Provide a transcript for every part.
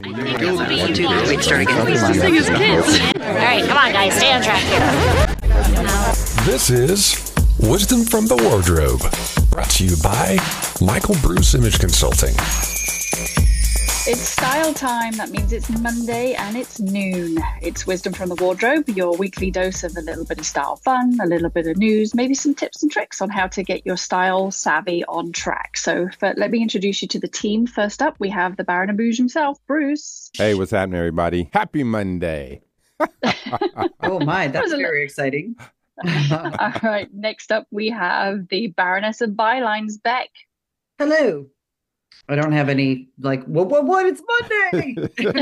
All right, come on, guys, stay on track here. This is Wisdom from the Wardrobe, brought to you by Michael Bruce Image Consulting. It's style time. That means it's Monday and it's noon. It's Wisdom from the Wardrobe, your weekly dose of a little bit of style fun, a little bit of news, maybe some tips and tricks on how to get your style savvy on track. So let me introduce you to the team. First up, we have the Baron of Bouge himself, Bruce. Hey, what's happening, everybody? Happy Monday. Oh my, that's very exciting. All right, next up, we have the Baroness of Bylines, Beck. Hello. I don't have any, like, what? It's Monday.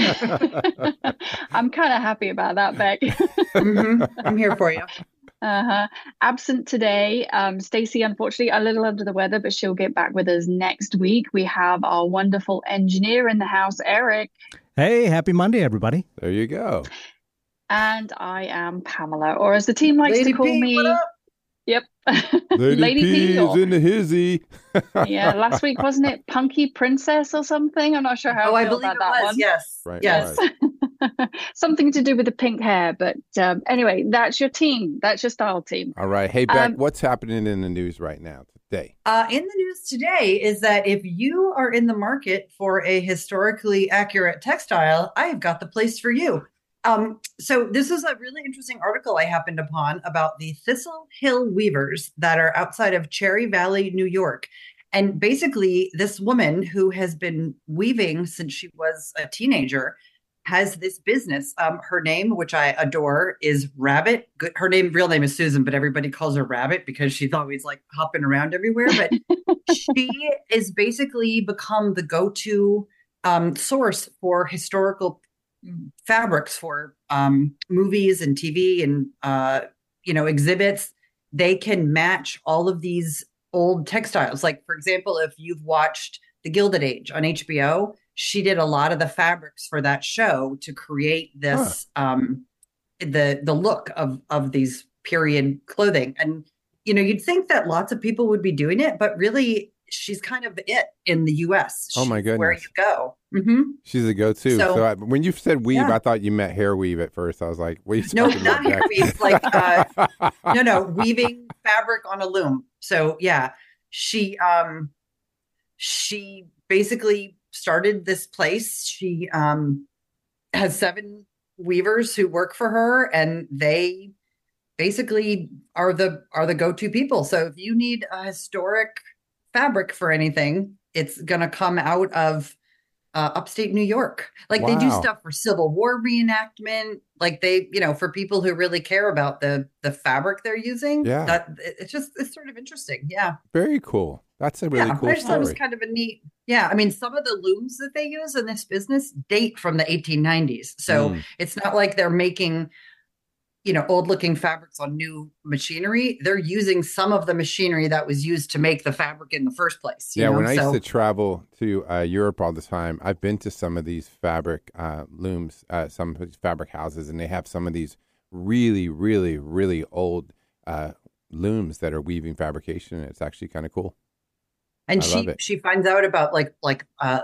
I'm kind of happy about that, Beck. I'm here for you. Absent today, Stacey, unfortunately, a little under the weather, but she'll get back with us next week. We have our wonderful engineer in the house, Eric. Hey, happy Monday, everybody. There you go. And I am Pamela, or as the team likes Lady to call P, me. what up? Yep. Lady P is in the hizzy. Yeah, last week, wasn't it Punky Princess or something? I'm not sure how I feel believe about it that was. one. Yes. Right, Yes. right. Something to do with the pink hair. But anyway, that's your team. That's your style team. All right. Hey, Beck, what's happening in the news right now today? In the news today is that if you are in the market for a historically accurate textile, I've got the place for you. So this is a really interesting article I happened upon about the Thistle Hill Weavers that are outside of Cherry Valley, New York. And basically, this woman who has been weaving since she was a teenager has this business. Her name, which I adore, is Rabbit. Her real name is Susan, but everybody calls her Rabbit because she's always like hopping around everywhere. But she is basically become the go-to source for historical fabrics for movies and TV and exhibits. They can match all of these old textiles. Like, for example, if you've watched The Gilded Age on HBO, she did a lot of the fabrics for that show to create this the look of these period clothing. And you'd think that lots of people would be doing it, but really she's kind of it in the US. Oh my goodness. Where you go. She's a go-to. So when you said weave, yeah. I thought you meant hair weave at first. I was like, what are you No, talking not about? hair weave. Like, no, weaving fabric on a loom. So yeah, she basically started this place. She has 7 weavers who work for her, and they basically are the go-to people. So if you need a historic fabric for anything, it's going to come out of upstate New York. Like, they do stuff for Civil War reenactment. Like, they, for people who really care about the fabric they're using. Yeah. It's sort of interesting. Yeah. Very cool. That's a really cool I just thought it was story. kind of a neat. Yeah. I mean, some of the looms that they use in this business date from the 1890s. So it's not like they're making, old looking fabrics on new machinery. They're using some of the machinery that was used to make the fabric in the first place. Yeah, when I used to travel to Europe all the time, I've been to some of these fabric looms, some of these fabric houses, and they have some of these really, really, really old looms that are weaving fabrication. And it's actually kind of cool. And she finds out about like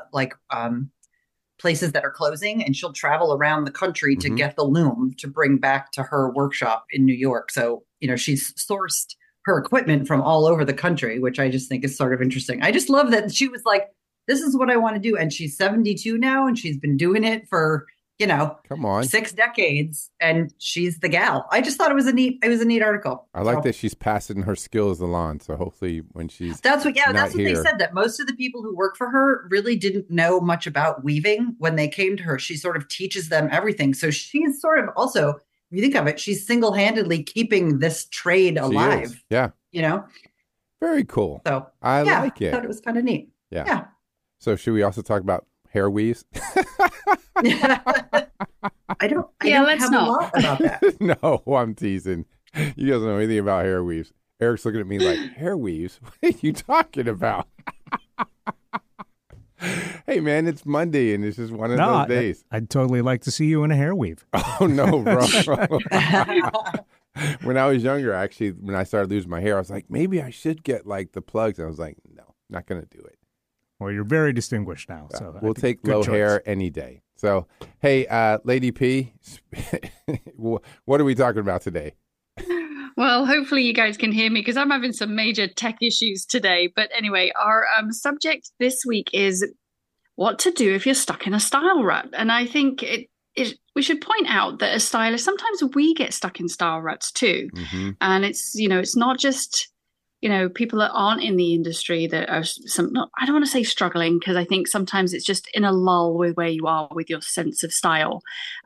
places that are closing, and she'll travel around the country to get the loom to bring back to her workshop in New York. So, she's sourced her equipment from all over the country, which I just think is sort of interesting. I just love that she was like, this is what I want to do. And she's 72 now, and she's been doing it for, come on, 6 decades, and she's the gal. I just thought it was a neat article. I like that she's passing her skills along. So hopefully when that's what they said, that most of the people who work for her really didn't know much about weaving when they came to her. She sort of teaches them everything. So she's sort of also, if you think of it, she's single-handedly keeping this trade alive. Yeah. Very cool. So I like it. I thought it was kind of neat. Yeah. So should we also talk about hair weaves? I don't have a lot about that. No, I'm teasing. You guys don't know anything about hair weaves. Eric's looking at me like, hair weaves? What are you talking about? Hey, man, it's Monday, and it's just one of those days. I'd totally like to see you in a hair weave. Oh, no, bro. When I was younger, actually, when I started losing my hair, I was like, maybe I should get, like, the plugs. And I was like, no, not going to do it. Well, you're very distinguished now. So we'll take low hair any day. So, hey, Lady P, what are we talking about today? Well, hopefully you guys can hear me because I'm having some major tech issues today. But anyway, our subject this week is what to do if you're stuck in a style rut. And I think we should point out that as stylists, sometimes we get stuck in style ruts too. Mm-hmm. And it's not just, people that aren't in the industry that are I don't want to say struggling, because I think sometimes it's just in a lull with where you are with your sense of style.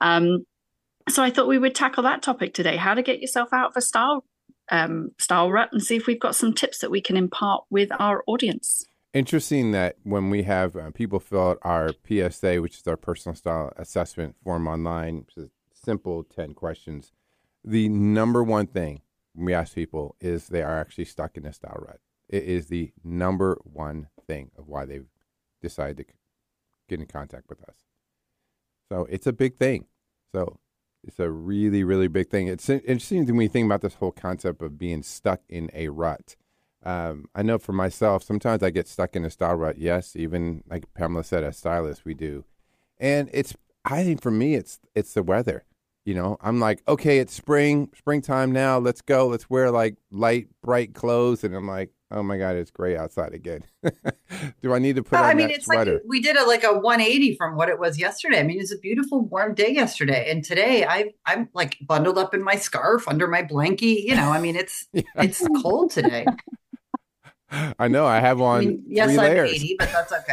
So I thought we would tackle that topic today, how to get yourself out of a style rut, and see if we've got some tips that we can impart with our audience. Interesting that when we have people fill out our PSA, which is our personal style assessment form online, which is simple 10 questions, the number one thing we ask people is they are actually stuck in a style rut. It is the number one thing of why they've decided to get in contact with us. So it's a big thing. So it's a really, really big thing. It's interesting when you think about this whole concept of being stuck in a rut. I know for myself, sometimes I get stuck in a style rut. Yes, even like Pamela said, as stylists, we do. And I think for me, it's the weather. I'm like, okay, it's springtime now. Let's go. Let's wear like light, bright clothes. And I'm like, oh my God, it's gray outside again. Do I need to put on that sweater? Like we did a 180 from what it was yesterday. I mean, it was a beautiful warm day yesterday. And today I'm like bundled up in my scarf under my blankie. It's cold today. I know. I have on yes, 3 layers. I'm 80, but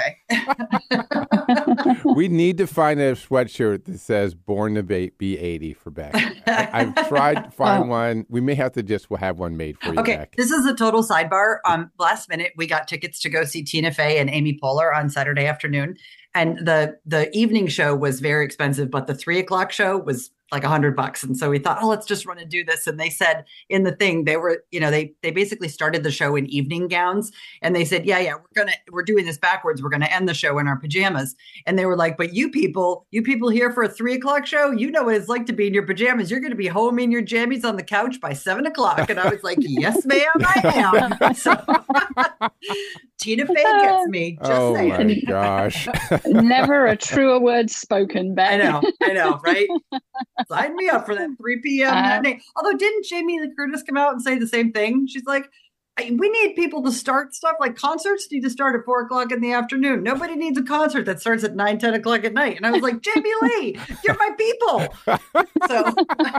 that's okay. We need to find a sweatshirt that says "Born to be 80" for Beck. I've tried to find one. We may have to just have one made for you, okay, Beck. This is a total sidebar. Last minute, we got tickets to go see Tina Fey and Amy Poehler on Saturday afternoon. And the evening show was very expensive, but the 3:00 show was like $100. And so we thought, let's just run and do this. And they said in the thing, they were, they basically started the show in evening gowns. And they said, yeah, we're doing this backwards. We're going to end the show in our pajamas. And they were like, but you people here for a 3:00 show, you know what it's like to be in your pajamas. You're going to be home in your jammies on the couch by 7:00. And I was like, yes, ma'am, I am. So, Tina Fey gets me. Just saying. My gosh. Never a truer word spoken, Ben. I know, right? Sign me up for that 3 p.m. matinee. Although, didn't Jamie Lee Curtis come out and say the same thing? She's like, we need people to start stuff like concerts need to start at 4:00 in the afternoon. Nobody needs a concert that starts at 9, 10 o'clock at night. And I was like, Jamie Lee, you're my people. So.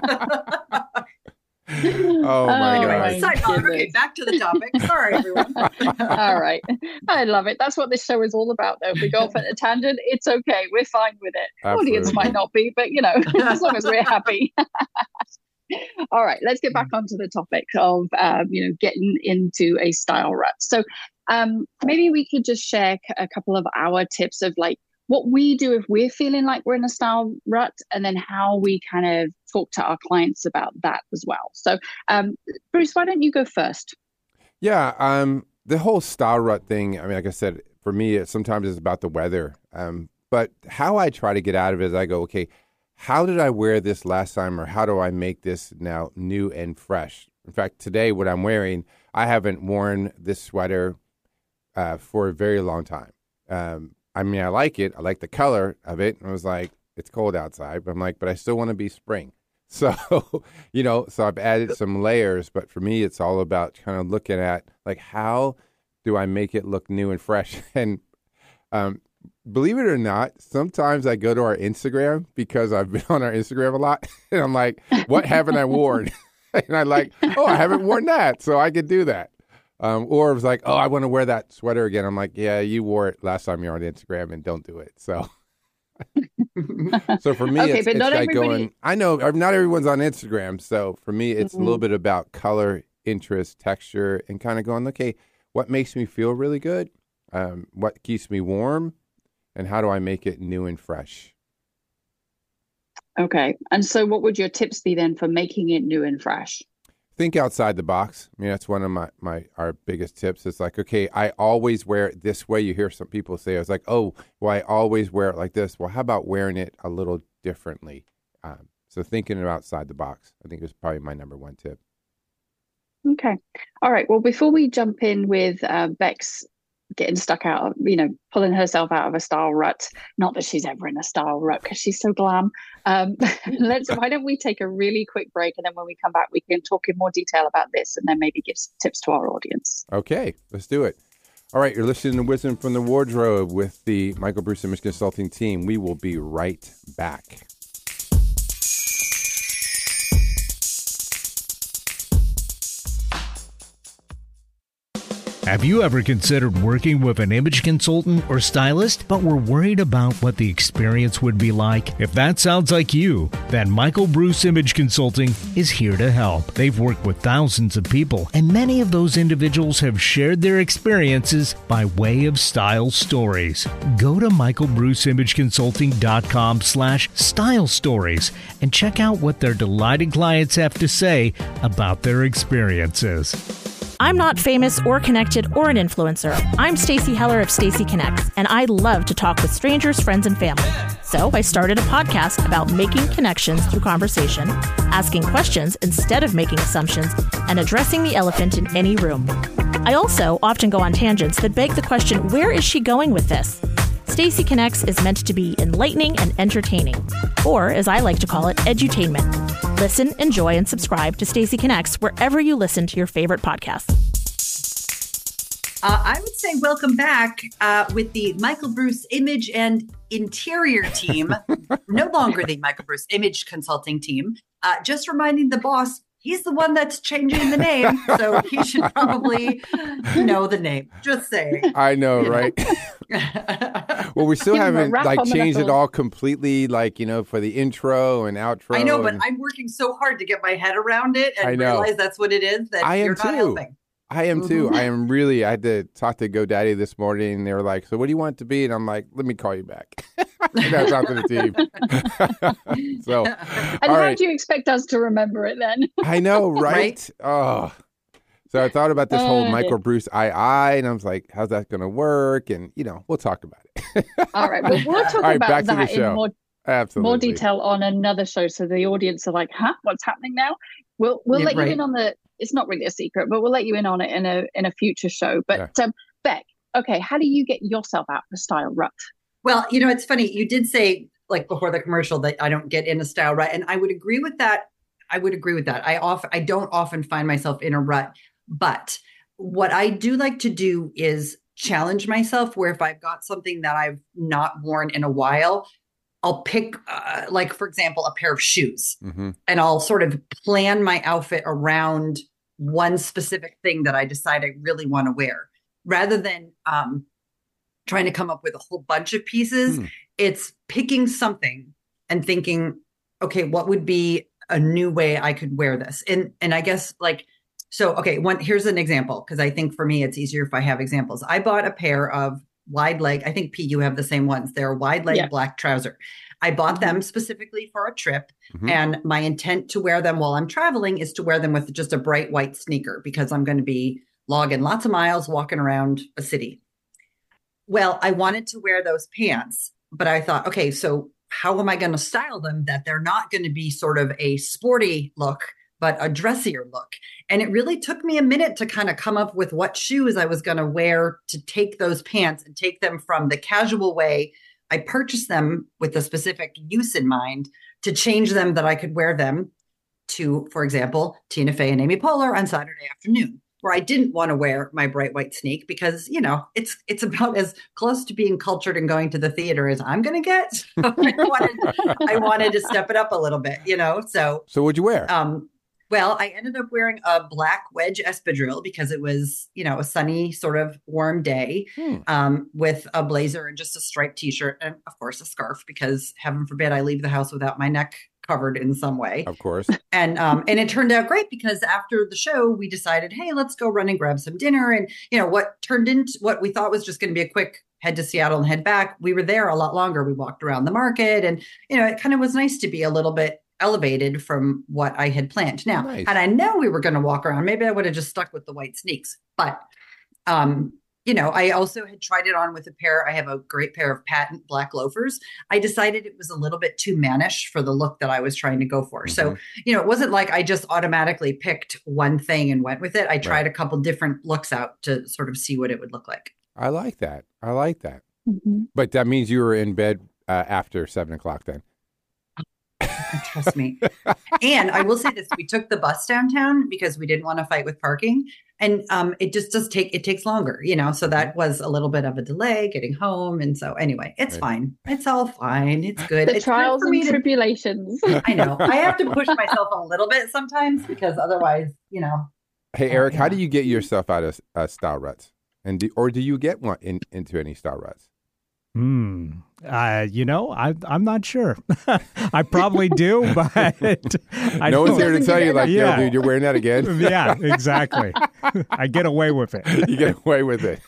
Oh my God. Okay, back to the topic. Sorry, everyone. All right. I love it. That's what this show is all about, though. If we go off at a tangent, it's okay. We're fine with it. Absolutely. Audience might not be, but, as long as we're happy. All right. Let's get back onto the topic of, getting into a style rut. So maybe we could just share a couple of our tips of what we do if we're feeling like we're in a style rut, and then how we kind of talk to our clients about that as well. So, Bruce, why don't you go first? Yeah, the whole style rut thing, I mean, like I said, for me, sometimes it's about the weather. But how I try to get out of it is I go, okay, how did I wear this last time, or how do I make this now new and fresh? In fact, today, what I'm wearing, I haven't worn this sweater for a very long time. I mean, I like it. I like the color of it. And I was like, it's cold outside. But I'm like, but I still want to be spring. So, so I've added some layers. But for me, it's all about kind of looking at, how do I make it look new and fresh? And believe it or not, sometimes I go to our Instagram because I've been on our Instagram a lot. And I'm like, what haven't I worn? And I'm like, I haven't worn that. So I could do that. Or it was like, I want to wear that sweater again. I'm like, yeah, you wore it last time you were on Instagram, and don't do it. So, so for me, it's like going, I know not everyone's on Instagram. So for me, it's a little bit about color, interest, texture, and kind of going, okay, what makes me feel really good? What keeps me warm? And how do I make it new and fresh? Okay. And so what would your tips be then for making it new and fresh? Think outside the box. I mean, that's one of our biggest tips. It's like, okay, I always wear it this way. You hear some people say, I was like, I always wear it like this. Well, how about wearing it a little differently? So thinking outside the box, I think is probably my number one tip. Okay. All right. Well, before we jump in with Beck's getting stuck out of, pulling herself out of a style rut. Not that she's ever in a style rut because she's so glam. Why don't we take a really quick break, and then when we come back, we can talk in more detail about this, and then maybe give some tips to our audience. Okay, let's do it. All right, you're listening to Wisdom from the Wardrobe with the Michael Bruce Image Consulting team. We will be right back. Have you ever considered working with an image consultant or stylist, but were worried about what the experience would be like? If that sounds like you, then Michael Bruce Image Consulting is here to help. They've worked with thousands of people, and many of those individuals have shared their experiences by way of style stories. Go to michaelbruceimageconsulting.com/style stories and check out what their delighted clients have to say about their experiences. I'm not famous or connected or an influencer. I'm Stacey Heller of Stacey Connects, and I love to talk with strangers, friends, and family. So I started a podcast about making connections through conversation, asking questions instead of making assumptions, and addressing the elephant in any room. I also often go on tangents that beg the question, where is she going with this? Stacey Connects is meant to be enlightening and entertaining, or as I like to call it, edutainment. Listen, enjoy, and subscribe to Stacey Connects wherever you listen to your favorite podcasts. I would say welcome back with the Michael Bruce Image and Interior team. No longer the Michael Bruce Image Consulting team. Just reminding the boss, he's the one that's changing the name, so he should probably know the name. Just saying. I know, right? Well, we still haven't changed it all completely, for the intro and outro. I know, but I'm working so hard to get my head around it and realize that's what it is. That you're not helping. I am too. I am really. I had to talk to GoDaddy this morning, and they were like, "So, what do you want it to be?" And I'm like, "Let me call you back." That's out to the team. So, and how do you expect us to remember it then? I know, right? Oh. So I thought about this whole Michael Bruce II, and I was like, how's that going to work? And, we'll talk about it. All right. We'll talk about that in more detail on another show. So the audience are like, what's happening now? We'll let you in on it's not really a secret, but we'll let you in on it in a future show. But Beck, okay, how do you get yourself out of a style rut? Well, it's funny. You did say, before the commercial, that I don't get in a style rut. And I would agree with that. I don't often find myself in a rut. But what I do like to do is challenge myself, where if I've got something that I've not worn in a while, I'll pick, for example, a pair of shoes, and I'll sort of plan my outfit around one specific thing that I decide I really want to wear, rather than trying to come up with a whole bunch of pieces. It's picking something and thinking, okay, what would be a new way I could wear this? And I guess here's an example, because I think for me, it's easier if I have examples. I bought a pair of wide leg. I think, Pete, you have the same ones. They're wide leg black trouser. I bought them specifically for a trip. And my intent to wear them while I'm traveling is to wear them with just a bright white sneaker, because I'm going to be logging lots of miles walking around a city. Well, I wanted to wear those pants, but I thought, okay, so how am I going to style them that they're not going to be sort of a sporty look, but a dressier look? And it really took me a minute to kind of come up with what shoes I was going to wear to take those pants and take them from the casual way I purchased them with a specific use in mind, to change them that I could wear them to, for example, Tina Fey and Amy Poehler on Saturday afternoon, where I didn't want to wear my bright white sneak because, it's about as close to being cultured and going to the theater as I'm going to get. So I wanted to step it up a little bit, So what'd you wear? Well, I ended up wearing a black wedge espadrille because it was, a sunny sort of warm day, with a blazer and just a striped t-shirt and, of course, a scarf, because heaven forbid I leave the house without my neck covered in some way. Of course. And it turned out great, because after the show, we decided, hey, let's go run and grab some dinner. And, what turned into what we thought was just going to be a quick head to Seattle and head back. We were there a lot longer. We walked around the market, and, it kind of was nice to be a little bit elevated from what I had planned. Now, had I known we were going to walk around, maybe I would have just stuck with the white sneaks. But, I also had tried it on with I have a great pair of patent black loafers. I decided it was a little bit too mannish for the look that I was trying to go for. So, it wasn't like I just automatically picked one thing and went with it. I tried a couple different looks out to sort of see what it would look like. I like that. I like that. Mm-hmm. But that means you were in bed after 7 o'clock then. Trust me. And I will say this, we took the bus downtown because we didn't want to fight with parking. And it just it takes longer, so that was a little bit of a delay getting home. And so anyway, it's fine. It's all fine. It's good. The it's trials good for me and tribulations. I know. I have to push myself a little bit sometimes because otherwise, Hey, Eric, how do you get yourself out of style ruts? And do you get one into any style ruts? I'm not sure. I probably do, but no one's here to tell you, like, yo, dude, you're wearing that again. Yeah, exactly. I get away with it. You get away with it.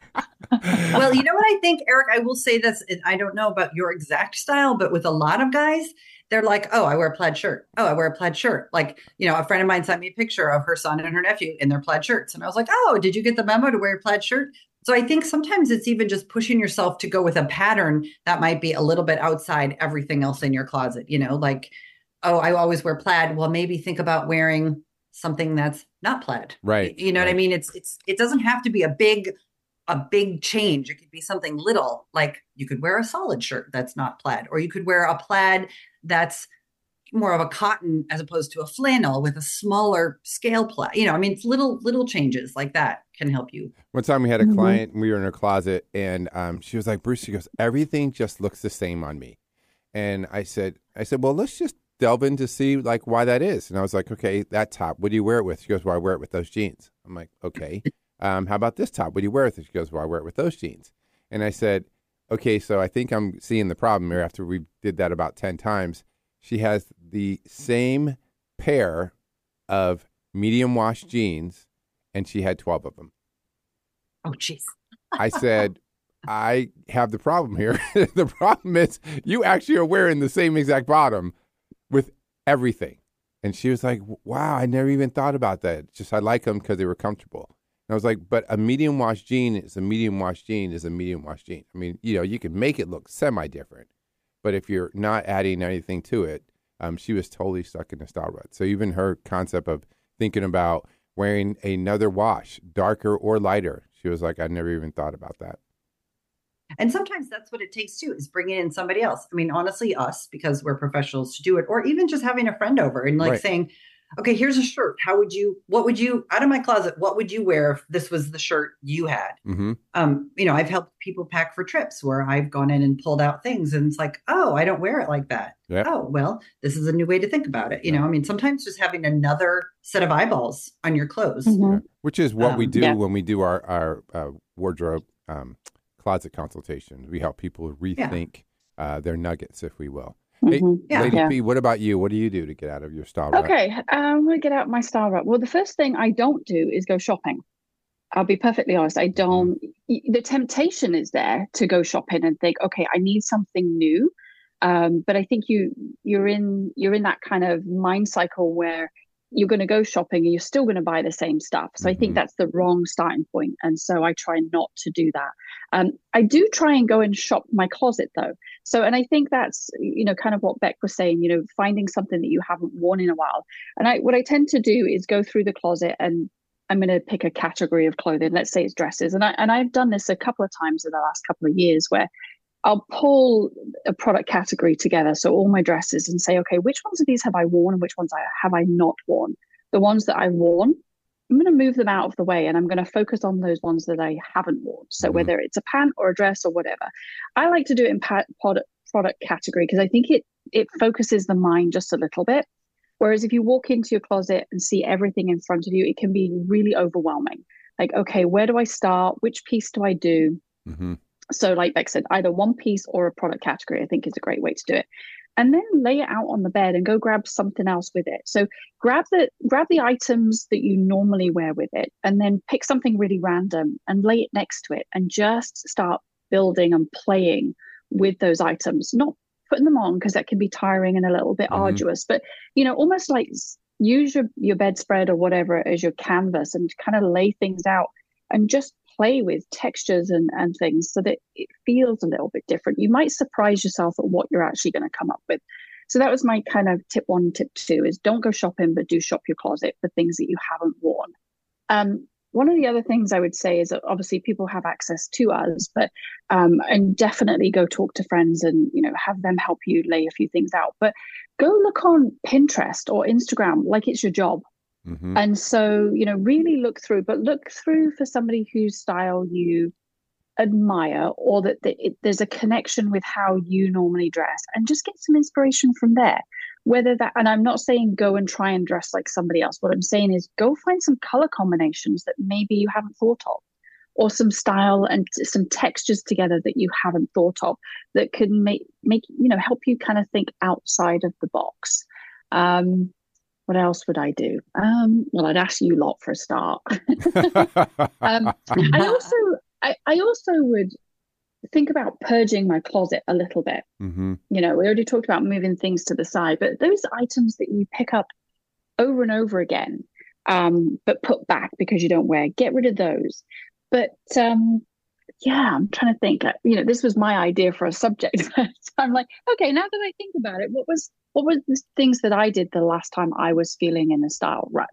Well, you know what I think, Eric? I will say this, and I don't know about your exact style, but with a lot of guys, they're like, oh, I wear a plaid shirt. Oh, I wear a plaid shirt. Like, a friend of mine sent me a picture of her son and her nephew in their plaid shirts. And I was like, oh, did you get the memo to wear a plaid shirt? So I think sometimes it's even just pushing yourself to go with a pattern that might be a little bit outside everything else in your closet, like, oh, I always wear plaid. Well, maybe think about wearing something that's not plaid. Right. You know what I mean? It doesn't have to be a big change. It could be something little, like you could wear a solid shirt that's not plaid, or you could wear a plaid that's more of a cotton as opposed to a flannel with a smaller scale plaid. It's little changes like that can help you. One time we had a client and we were in her closet and she was like, Bruce, she goes, everything just looks the same on me. And I said, well, let's just delve in to see like why that is. And I was like, okay, that top, what do you wear it with? She goes, well, I wear it with those jeans. I'm like, okay. How about this top? What do you wear it with? She goes, well, I wear it with those jeans. And I said, okay, so I think I'm seeing the problem here after we did that about 10 times. She has the same pair of medium wash jeans, and she had 12 of them. Oh, jeez. I said, I have the problem here. The problem is you actually are wearing the same exact bottom with everything. And she was like, wow, I never even thought about that. Just I like them because they were comfortable. And I was like, but a medium wash jean is a medium wash jean is a medium wash jean. I mean, you can make it look semi-different. But if you're not adding anything to it, she was totally stuck in a style rut. So even her concept of thinking about wearing another wash, darker or lighter, she was like, I never even thought about that. And sometimes that's what it takes too, is bringing in somebody else. I mean, honestly, us, because we're professionals to do it, or even just having a friend over and like saying, okay, here's a shirt. What would you, out of my closet, what would you wear if this was the shirt you had? Mm-hmm. I've helped people pack for trips where I've gone in and pulled out things and it's like, oh, I don't wear it like that. Yep. Oh, well, this is a new way to think about it. Sometimes just having another set of eyeballs on your clothes. Mm-hmm. Which is what we do when we do our wardrobe closet consultations. We help people rethink their nuggets, if we will. Mm-hmm. Hey, Lady P, what about you? What do you do to get out of your style rut? Okay, I'm going to get out of my style rut. Well, the first thing I don't do is go shopping. I'll be perfectly honest. I don't. The temptation is there to go shopping and think, okay, I need something new. But I think you're in that kind of mind cycle where you're going to go shopping and you're still going to buy the same stuff. So I think that's the wrong starting point. And so I try not to do that. I do try and go and shop my closet though. So, and I think that's, kind of what Beck was saying, finding something that you haven't worn in a while. And what I tend to do is go through the closet and I'm going to pick a category of clothing. Let's say it's dresses. And I've done this a couple of times in the last couple of years where I'll pull a product category together. So all my dresses and say, okay, which ones of these have I worn and which ones have I not worn? The ones that I've worn, I'm going to move them out of the way and I'm going to focus on those ones that I haven't worn. So whether it's a pant or a dress or whatever, I like to do it in product category because I think it focuses the mind just a little bit. Whereas if you walk into your closet and see everything in front of you, it can be really overwhelming. Like, okay, where do I start? Which piece do I do? Mm-hmm. So like Beck said, either one piece or a product category, I think is a great way to do it. And then lay it out on the bed and go grab something else with it. So grab the items that you normally wear with it and then pick something really random and lay it next to it and just start building and playing with those items, not putting them on because that can be tiring and a little bit arduous, but almost like use your bedspread or whatever as your canvas and kind of lay things out and just play with textures and things so that it feels a little bit different. You might surprise yourself at what you're actually going to come up with. So that was my kind of tip 1. Tip 2 is don't go shopping, but do shop your closet for things that you haven't worn. one of the other things I would say is that obviously people have access to us, but and definitely go talk to friends and, you know, have them help you lay a few things out. But go look on Pinterest or Instagram like it's your job. Mm-hmm. And so, you know, really look through for somebody whose style you admire, or that there's a connection with how you normally dress, and just get some inspiration from there. Whether that, and I'm not saying go and try and dress like somebody else. What I'm saying is go find some color combinations that maybe you haven't thought of, or some style and some textures together that you haven't thought of, that can make you know, help you kind of think outside of the box. What else would I do? Well, I'd ask you lot for a start. I also would think about purging my closet a little bit. Mm-hmm. You know, we already talked about moving things to the side, but those items that you pick up over and over again, but put back because you don't wear, get rid of those. But yeah, I'm trying to think. You know, this was my idea for a subject. So I'm like, okay, now that I think about it, what was the things that I did the last time I was feeling in a style rut?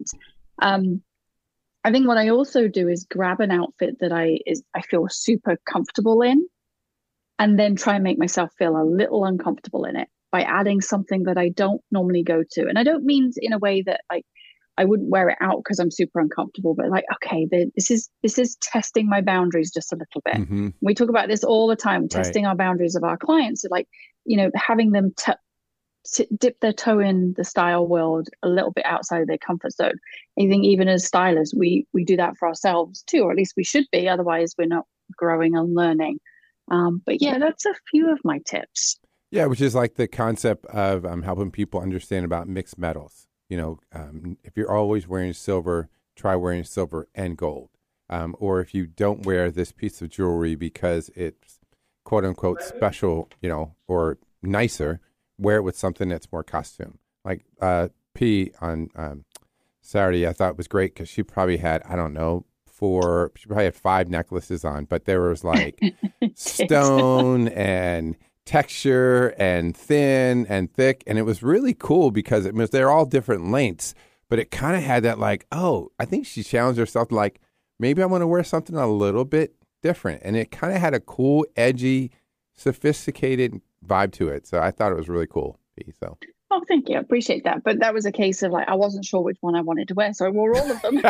I think what I also do is grab an outfit that I feel super comfortable in, and then try and make myself feel a little uncomfortable in it by adding something that I don't normally go to. And I don't mean in a way that like I wouldn't wear it out because I'm super uncomfortable, but like, okay, this is testing my boundaries just a little bit. Mm-hmm. We talk about this all the time, testing our boundaries of our clients. So like, you know, having them dip their toe in the style world a little bit outside of their comfort zone. I think even as stylists, we do that for ourselves too, or at least we should be. Otherwise, we're not growing and learning. But yeah, that's a few of my tips. Yeah, which is like the concept of helping people understand about mixed metals. You know, if you're always wearing silver, try wearing silver and gold. Or if you don't wear this piece of jewelry because it's quote unquote special, you know, or nicer, wear it with something that's more costume. Like P on Saturday, I thought was great because she probably had, I don't know, she probably had 5 necklaces on, but there was like stone and texture and thin and thick. And it was really cool because they're all different lengths, but it kind of had that like, oh, I think she challenged herself like, maybe I want to wear something a little bit different. And it kind of had a cool, edgy, sophisticated vibe to it. So I thought it was really cool. So. Oh, thank you. I appreciate that. But that was a case of like, I wasn't sure which one I wanted to wear, so I wore all of them.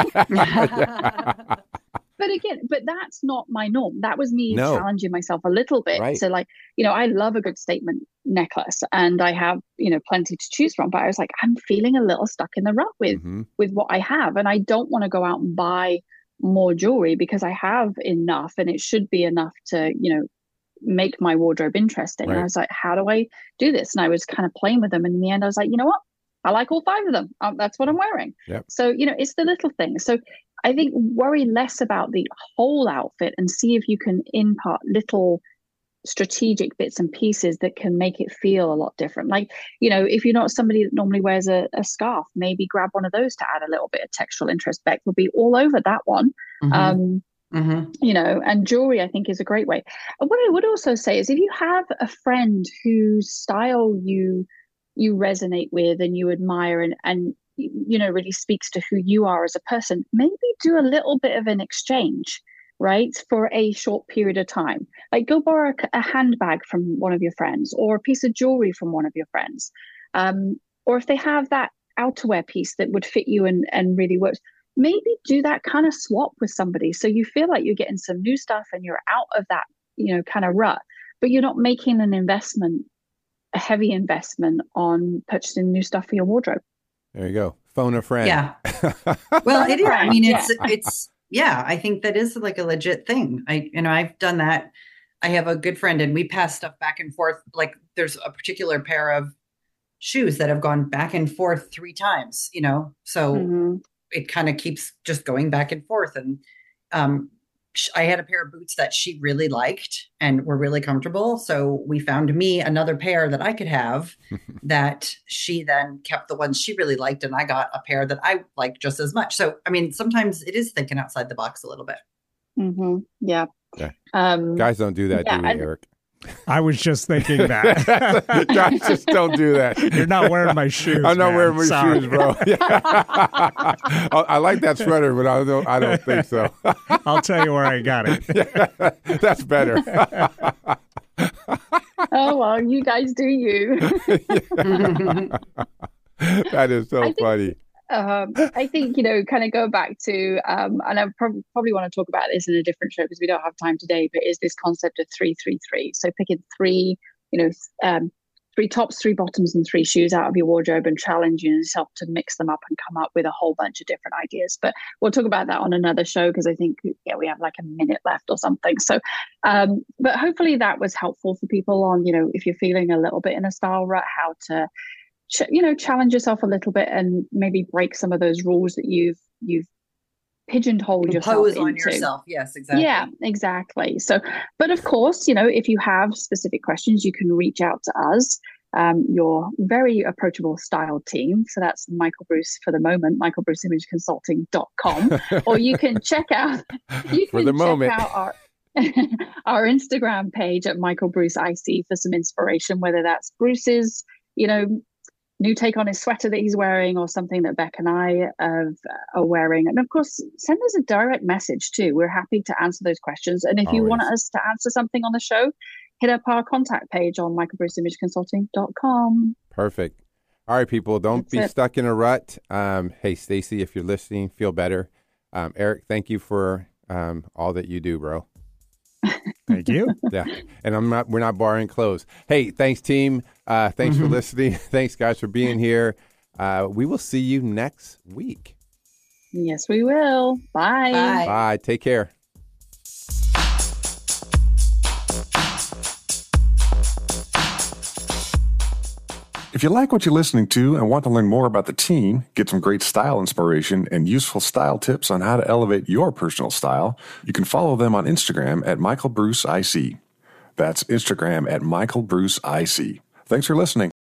But that's not my norm. That was me challenging myself a little bit. Right. So like, you know, I love a good statement necklace and I have, you know, plenty to choose from, but I was like, I'm feeling a little stuck in the rut with what I have. And I don't want to go out and buy more jewelry because I have enough and it should be enough to, you know, make my wardrobe interesting. Right. And I was like, how do I do this? And I was kind of playing with them. And in the end, I was like, you know what? I like all 5 of them. That's what I'm wearing. Yep. So, you know, it's the little things. So I think worry less about the whole outfit and see if you can impart little strategic bits and pieces that can make it feel a lot different. Like, you know, if you're not somebody that normally wears a scarf, maybe grab one of those to add a little bit of textural interest. Beck will be all over that one. You know, and jewelry I think is a great way. And what I would also say is if you have a friend whose style you resonate with and you admire and you know really speaks to who you are as a person, maybe do a little bit of an exchange, right, for a short period of time. Like go borrow a handbag from one of your friends or a piece of jewelry from one of your friends, or if they have that outerwear piece that would fit you and really works, maybe do that kind of swap with somebody so you feel like you're getting some new stuff and you're out of that, you know, kind of rut, but you're not making a heavy investment on purchasing new stuff for your wardrobe. There you go. Phone a friend. Yeah. Well, it is. I mean, it's yeah, I think that is like a legit thing. I've done that. I have a good friend and we pass stuff back and forth. Like there's a particular pair of shoes that have gone back and forth 3 times, you know, so it kind of keeps just going back and forth. And I had a pair of boots that she really liked and were really comfortable. So we found me another pair that I could have that she then kept the ones she really liked. And I got a pair that I like just as much. So, I mean, sometimes it is thinking outside the box a little bit. Yeah. Guys don't do that, do we, Eric? I was just thinking that. Guys, just don't do that. You're not wearing my shoes. I'm not man. wearing my Sorry. shoes, bro. I like that sweater, but I don't think so. I'll tell you where I got it. That's better. Oh, well, you guys do you. That is so funny. I think, kind of go back to, and I probably want to talk about this in a different show because we don't have time today, but is this concept of 3-3-3. So picking three tops, three bottoms, and three shoes out of your wardrobe and challenging yourself to mix them up and come up with a whole bunch of different ideas. But we'll talk about that on another show because I think, we have like a minute left or something. So, but hopefully that was helpful for people on, if you're feeling a little bit in a style rut, how to challenge yourself a little bit and maybe break some of those rules that you've pigeonholed yourself into. On yourself. Yes, exactly. Yeah, exactly. So, but of course, if you have specific questions, you can reach out to us, your very approachable style team. So that's Michael Bruce for the moment, michaelbruceimageconsulting.com, or you can check out our our Instagram page at Michael Bruce IC for some inspiration, whether that's Bruce's, new take on his sweater that he's wearing or something that Beck and I are wearing. And of course, send us a direct message too. We're happy to answer those questions. And if you want us to answer something on the show, hit up our contact page on michaelbruceimageconsulting.com. Perfect. All right, people, don't be stuck in a rut. Hey, Stacy, if you're listening, feel better. Eric, thank you for all that you do, bro. Thank you. Yeah. And we're not borrowing clothes. Hey, thanks team. Thanks for listening. Thanks guys for being here. We will see you next week. Yes, we will. Bye. Bye. Take care. If you like what you're listening to and want to learn more about the team, get some great style inspiration and useful style tips on how to elevate your personal style, you can follow them on Instagram at Michael Bruce IC. That's Instagram at Michael Bruce IC. Thanks for listening.